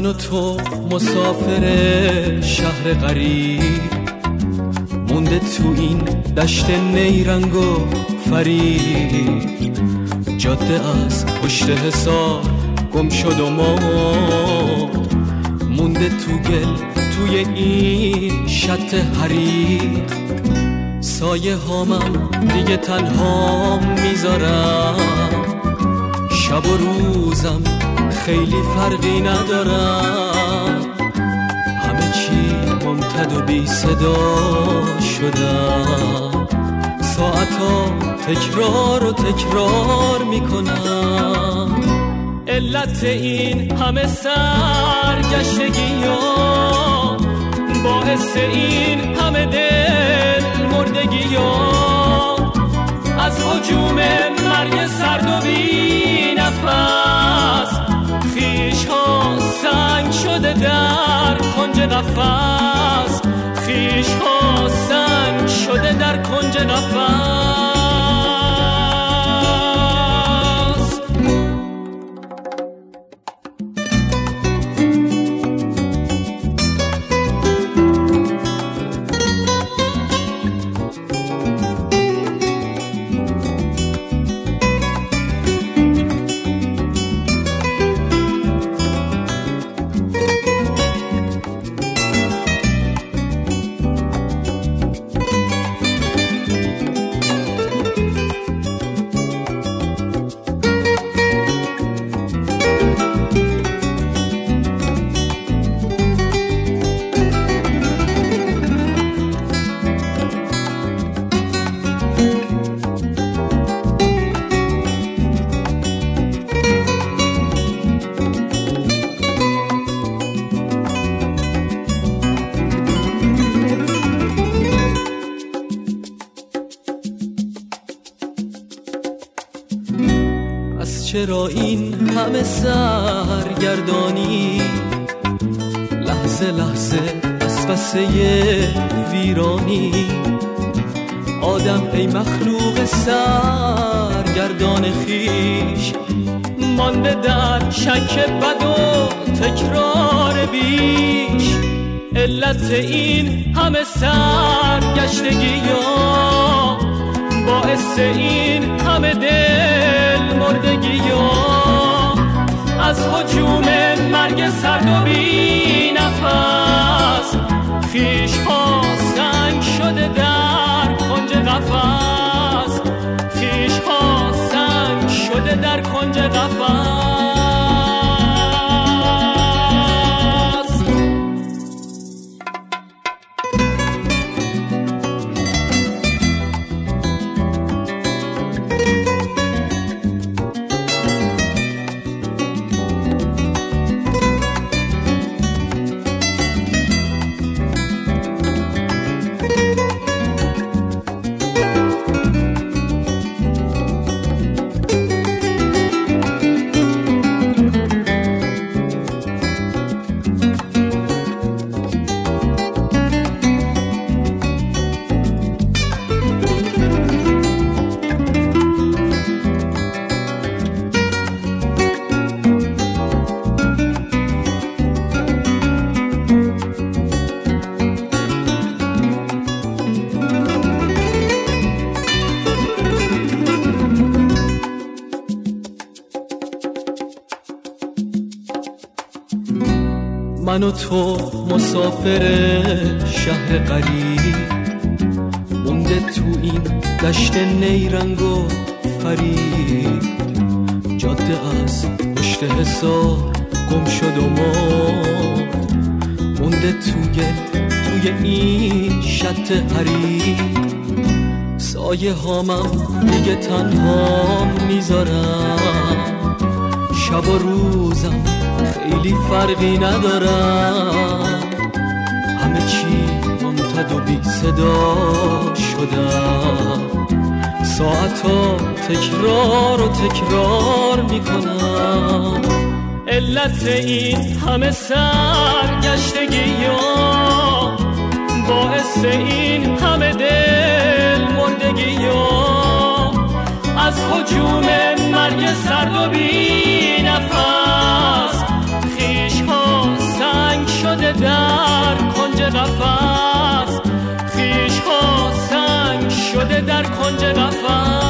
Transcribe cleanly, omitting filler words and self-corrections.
من و تو مسافر شهر غریب، مونده تو این دشت نیرنگ و فریب. جاده از پشت حصار گم شد و مرد، مونده تو گل توی این شط حریق. سایه هامم دیگه تنها میذارم، شب و روزم خیلی فرقی ندارم. همه چی ممتد و بی صدا شدم، ساعتا تکرار و تکرار میکنم. علت این همه سرگشتگی ها، باعث این همه دل مردگی ها، از هجوم مرگ سرد و بی نفس. خیش ها سنگ شده در کنج قفس، خیش ها سنگ شده در کنج قفس. چرا این همه سرگردانی، لحظه لحظه وسوسه ویرانی؟ آدم ای مخلوق سرگردان خیش، مانده در شک بد و تکرار بیش. علت این همه سرگشتگی ها، باعث این همه دل مردگی ها، از هجوم مرگ سرد و بی نفس. خیش ها سنگ شده در کنج قفس، خیش ها سنگ شده در کنج قفس. من و تو مسافر شهر غریب، مونده تو این دشت نیرنگ و فریب. جاده از پشت حصار گم شد و مرد، مونده تو گل توی این شط حریق. سایه هامم دیگه تنها میذارم، شب و روزم خیلی فرقی ندارم. همه چی ممتد و بی صدا شدم، ساعتا تکرار و تکرار میکنم. علت این همه سرگشتگی ها، باعث این همه دل مردگی ها، از هجوم مرگ سرد و بی نفس. خیش ها قفس، خیش ها سنگ شده در کنج قفس.